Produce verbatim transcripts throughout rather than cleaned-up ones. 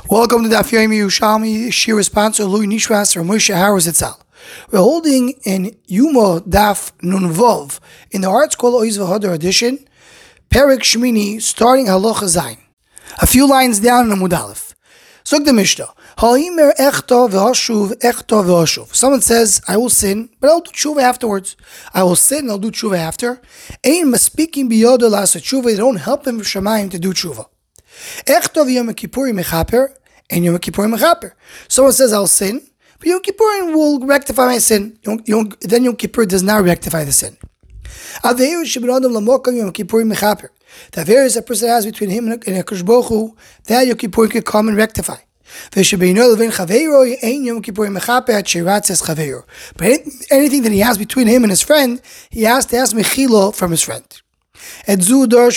Welcome to Daf Yomi Yerushalmi Shir sponsor Louis Nishras or Moshe Harris Itzal. We're holding in Yuma Daf Nunvov in the Arts Kol Oiz V'Hodar edition, Perek Shmini, starting Halacha Zayin. A few lines down in Amud Aleph. Zog the Mishnah. Ha'yimer echta v'hashuv echta v'hashuv. Someone says, I will sin, but I'll do tshuva afterwards. I will sin and I'll do tshuva after. Ein maspikin biyoda la'aseh tshuva. They don't help him Shemayim to do tshuva. Echta v'yom kippurim mechaper. And Yom Kippurim mechaper. Someone says, I'll sin, but Yom Kippurim will rectify my sin. Yom, Yom, then Yom Kippur does not rectify the sin. The various a person has between him and HaKadosh Baruch Hu, that Yom Kippur can come and rectify. But anything that he has between him and his friend, he has to ask Mechilo from his friend. So it says, Mikol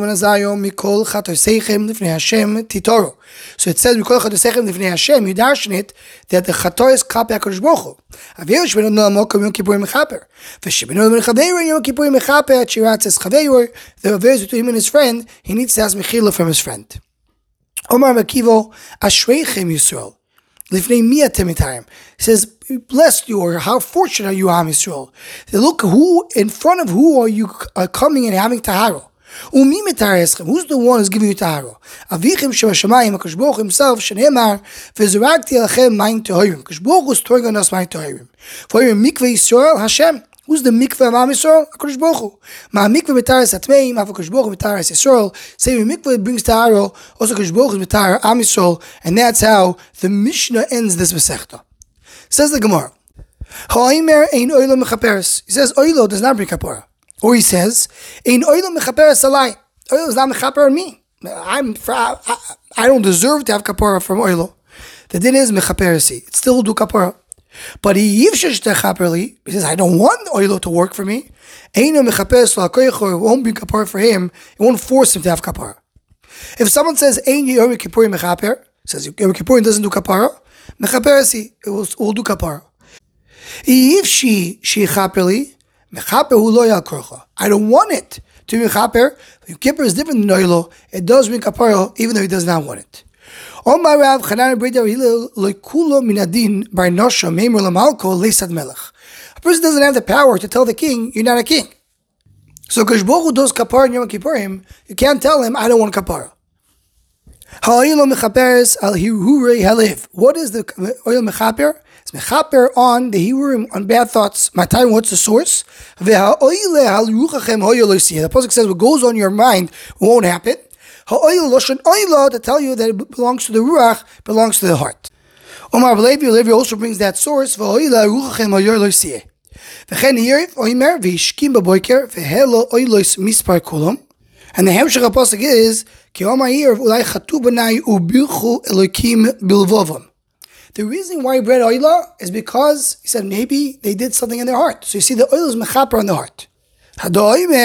Chatosechem Lifnei Hashem, you darshan it, that the Chato is Kape HaKadosh Baruch Hu. Aviyosh ben Odom Lamokom Yom Kippurim Mechaper. V'sheben Odom Chaveiro Yom Kippurim Mechaper, at Shiratzes Chaveiro, the affairs between him and his friend, he needs to ask Mechila from his friend. Omar Makivo, Ashreichem Yisrael. Lifnei mi atem mitarem. He says, blessed you, or how fortunate are you, Am Yisrael. Look, who, in front of who are you uh, coming and having taharo? Umi mitar eschem. Who's the one who's giving you taharo? Avichem shebashamayim, HaKadosh Baruch Hu himself, shenemar, v'zuragti alachem mayim tehorim. HaKadosh Baruch Hu is throwing on us mayim tehorim. For him, mikveh Yisrael, Hashem. Who's the mikveh of Am Yisrael? HaKadosh Baruch Hu. Ma mikveh mitares atmeim, HaKadosh Baruch Hu mitares Yisrael. Say when mikveh brings taharo, also HaKadosh Baruch Hu is mitar Am Yisrael, and that's how the Mishnah ends this Masechta. Says the Gemara, Ha'omer ein oilo mechaperes. He says oilo does not bring kapara. Or he says, ein oilo mechaperes alai. Oilo is not mechaper on me. I'm I, I don't deserve to have kapara from oilo. The din is mechaperesi. It still do kapara. But he yivshesh techaperli. He says, I don't want oilo to work for me. Eino mechaperes la'koycho. It won't bring kapara for him. It won't force him to have kapara. If someone says ein yom kippurim mechaper, says yom kippurim doesn't do kapara, mechaperesi, it will, it will do kapara. If she she chaperli, mechaper hu lo yakorcha. I don't want it to be mechaper. Yom Kippur is different than oilo. It does bring kapara, even though he does not want it. Omar Rav Chanan Breder Hillel loikulo minadin bar nosha meimer lamalko leisad melech. A person doesn't have the power to tell the king, you're not a king. So Kadosh Baruch Hu does kapara in Yom Kippurim, you can't tell him, I don't want kapara. Ha'oilo mechaperes al hirurei halev. What is the oil mechaper? It's mechaper on the hirurim, on bad thoughts. My time, what's the source? The pasuk says what goes on your mind won't happen. Ha'oil loshen oilo, to tell you that it belongs to the ruach, belongs to the heart. Omar Levi Levi also brings that source. V'oila ruchachem hoyo lo yisiyeh. V'chen yiriv oimer v'ishkim b'boiker v'helo oilos mispar kulom. And the Hemshech HaPasuk is, Ki Omar Yirav ulai chatu b'nai ubilchu elokim bilvovam. The reason why he bred oila is because he said maybe they did something in their heart. So you see, the oil is mechaper on the heart. The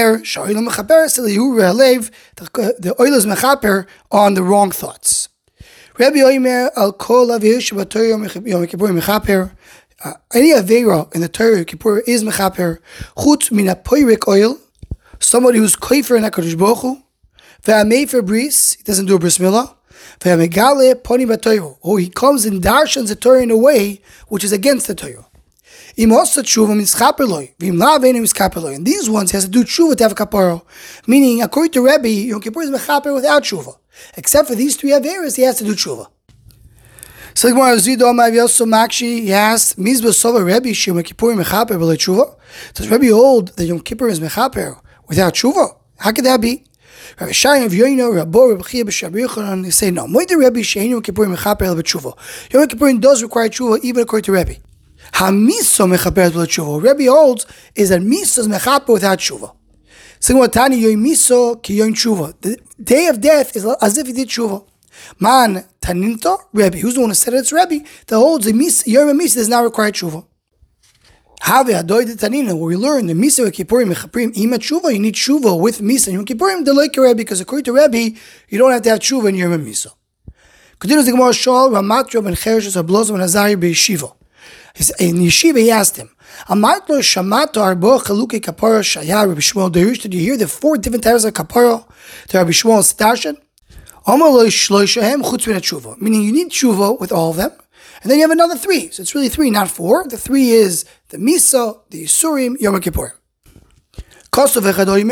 oil is mechaper on the wrong thoughts. Rabbi Oimer al kol avish b'Torah Yom Kippur mechaper. Any avera in the Torah Yom Kippur is mechaper. Chutz min hapoyrek oil. Somebody who's koifer in HaKadosh Baruch Hu. Ve'ameifer bris, he doesn't do a bris milah. Ve'amegale poni b'Torah, or he comes and darshans the Torah in a way which is against the Torah. Im osa tshuva mischaper loy, v'im la ve'enu mischaper loy. And these ones he has to do tshuva to have kapara. Meaning, according to Rebbe, Yom Kippur is mechaper without tshuva. Except for these three averas, he has to do tshuva. So the Gemara Zido Amav Yoso Makshi, he asked, Mizbah Sova Rebbe, Yom Kippur mechaper v'lo tshuva. Does Rebbe hold that Yom Kippur is mechaper without tshuva? How could that be? Rabbi Shai of Yoino, Rabbo, Rabbi Chia, B'Shabri Yochanan, they say no. Moed Rebbe Shein Yom Kippur mechaper el b'tshuva. Yom Kippur does require tshuva even according to Rebbe. Hamiso mechaper el b'tshuva. Rebbe holds is that miso is mechaper without tshuva. So what Tani Yoim miso ki Yoim tshuva. The day of death is as if he did tshuva. Man taninto Rebbe. Who's the one who said it? It's Rebbe that holds the mis Yoim miso does not require tshuva. Have adoy de tanina, where we learn the misa kippurim mechaprim ima tshuva. You need tshuva with misa and Yom Kippurim. The like Rebbe, because according to Rebbe, you don't have to have tshuva in Yom Misa. Continues the Gemara Shal Ramatro ben Chereshes Ablozim and Azari beYeshiva. In Yeshiva, he asked him, Amatlo Shamato Arbo Chaluke Kapara Shaya Rabbi Shmuel Derish. Did you hear the four different types of kapara to Rabbi Shmuel Starshan? Meaning you need tshuva with all of them. And then you have another three. So it's really three, not four. The three is the Misa, the Yisurim, Yom Kippur. Come do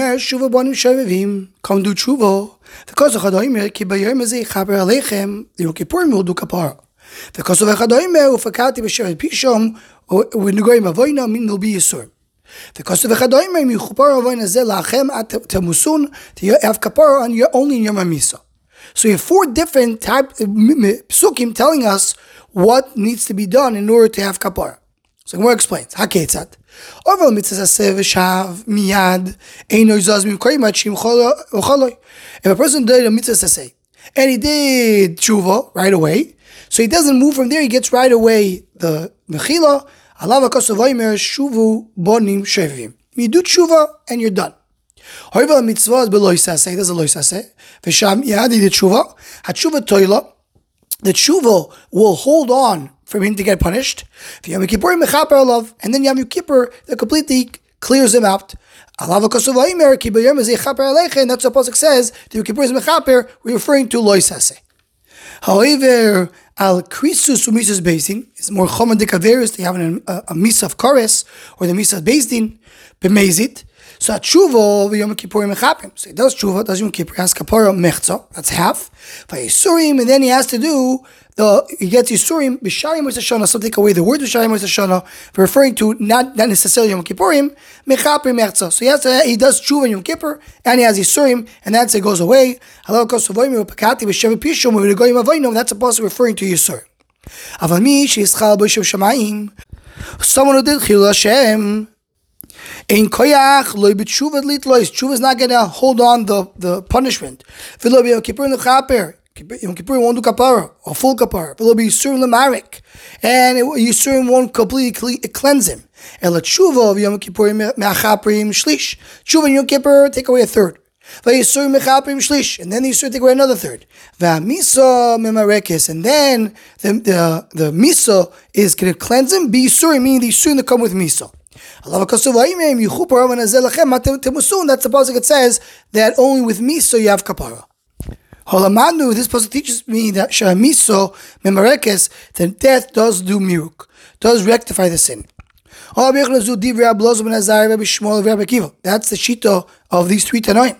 tshuva. The Kosov Chadoimer, ki bayom azeh chaper aleichem, Yom Kippurim will do kapara. The Kosov Chadoimer, ufakati b'shevet pishom, u'negoyim avoyna, meaning will be Yisurim. The Kosov Chadoimer, michupar avoyna zeh lachem at temusun, to have kapara on only in Yom HaMisa. So you have four different type psukim telling us what needs to be done in order to have kapara. So Gemara explains. Haketzat. Overall mitzvah aseh v'shav miyad eino yizaz mimkoyim achim ocholoi. If a person did a mitzvah aseh and he did tshuva right away, so he doesn't move from there, he gets right away the mechila. Alav ha'kosov v'omer shuvu bonim shevim. You do tshuva and you're done. However, mitzvah is below yisaseh. There's a lo yisaseh. V'sham yad he did tshuva. Hatshuva toila. The tshuva will hold on for him to get punished. And then Yom Kippur that completely clears him out. And that's what Pasuk says. The Yom Kippur is mechaper. We're referring to lo yisaseh. However, al krisus u'misas bezdin is more common dekaveris. They have a, a, a misa of chorus or the misa of bezdin b'mezit. So tshuva v'yom Kippur mechaper. So he does tshuva, does Yom Kippur, has kapara mechza. That's half. V'yisurim, and then he has to do the he gets yisurim b'sharim Rosh Hashanah. So take away the word b'sharim Rosh Hashanah, referring to not not necessarily Yom Kippurim mechaper mechza. So he has to he does tshuva in Yom Kippur and he has yisurim, and that's it goes away. That's a possible referring to yisurim. Someone who did chilul Hashem. In koyach loy b'tshuva litlois. Tshuva is not going to hold on the, the punishment. V'lo b'yom kippur l'chaper. Yom Kippur won't do kapara or full kapara. V'lo b'yisurim l'marik. And yisurim won't completely cleanse him. Ela tshuva v'yom kippur me'achaperim shlish. Tshuva in Yom Kippur take away a third. V'yisurim me'achaperim shlish. And then the yisurim take away another third. V'amisa me'marekes. And then the, the, the misa is going to cleanse him. B'yisurim, meaning the yisurim that come with misa. That's the pasuk it says that only with miso you have kapara. Holamanu, this pasuk teaches me that shamiso memarekes, that death does do miruk, does rectify the sin. That's the shita of these three tanoim.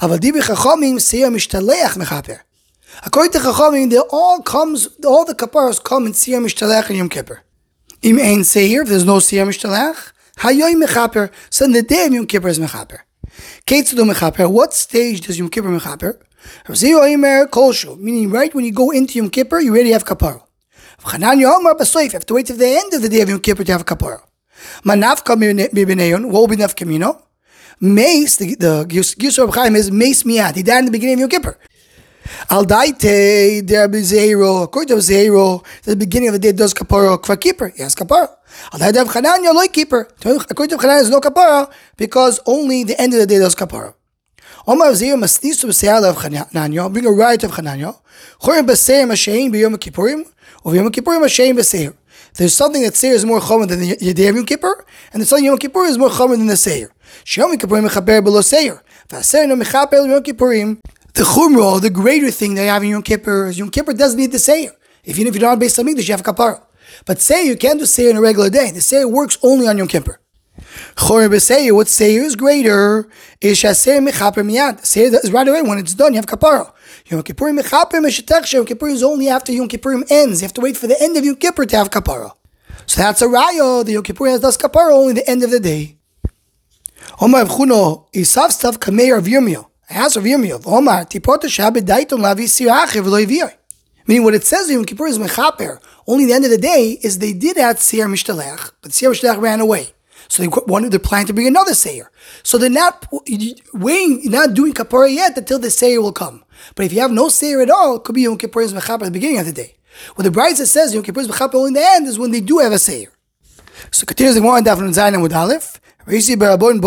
According to Chachamim, they all comes, all the kaparas come in siyam mishtalech and Yom Kippur. Im ein seir, if there's no siyam mishtalech. Hayoy mechaper. So in the day of Yom Kippur is mechaper. Keitzudu mechaper. What stage does Yom Kippur mechaper? Meaning right when you go into Yom Kippur, you already have kapara. You have to wait till the end of the day of Yom Kippur to have kapara. Manafka mibeneyon. What will be nafkamino? Mace, the the Yisur of Chaim is mace miyad. He died in the beginning of Yom Kippur. Al daite there be zero. According to zero, the beginning of the day does kapara kvar kippur. Yes, kapara. Al daite of Chananya loy kippur. According to Chananya, there's no kapara because only the end of the day does kapara. Omar zero masnisu b'seir of Chananya. Bring a right of Chananya. Chorim b'seir mashein b'yom kippurim. Or b'yom kippurim mashein b'seir. There's something that seir is more common than the day of Yom Kippur, and there's something Yom Kippur is more common than the seir. Sheyom kippurim mechaper below seir. V'aseir no mechaper Yom Kippurim. The chumrah, the greater thing that you have in Yom Kippur is Yom Kippur doesn't need the seir. If even if you don't have Beis Hamikdash, you have kapara. But seir, you can't do seir in a regular day. The seir works only on Yom Kippur. Chorim b'seir, what seir is greater is shaseir mechaper miyad. Seir is right away when it's done. You have kapara. Yom Kippur mechaper meshetech. Yom Kippur is only after Yom Kippur ends. You have to wait for the end of Yom Kippur to have kapara. So that's a raya. The Yom Kippur has does kapara only the end of the day. Omar Avchuno isav stav kameir of Yirmiyah. I asked Rav Yirmiyah, Omar, tipota shabbat daiton lavi sirachiv v'lo yiviyah. Meaning what it says in Yom Kippur is mechaper. Only the end of the day is they did add seir mishtalech, but seir mishtalech ran away. So they wanted to plan to bring another seir. So they're not waiting, not doing kapara yet until the seir will come. But if you have no seir at all, it could be Yom Kippur is mechaper at the beginning of the day. What the Brisa says Yom Kippur is mechaper only in the end is when they do have a seir. So continues the Gemara in Daf Nun Zayin Amud Aleph. Says Baruch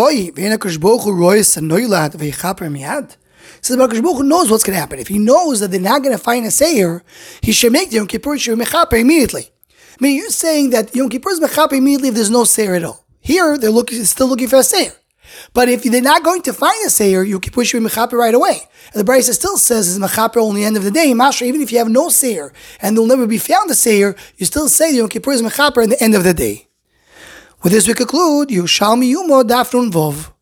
Hu knows what's going to happen. If he knows that they're not going to find a seir, he should make the Yom Kippur mechaper immediately. I mean, you're saying that Yom Kippur is mechaper immediately if there's no seir at all. Here, they're looking, still looking for a seir. But if they're not going to find a seir, Yom Kippur should be mechaper right away. And the Brisa still says it's mechaper only the end of the day. Masha, even if you have no seir and there'll never be found a seir, you still say Yom Kippur is mechaper in the end of the day. With this we conclude Yerushalmi Yuma Daf Nun Vov.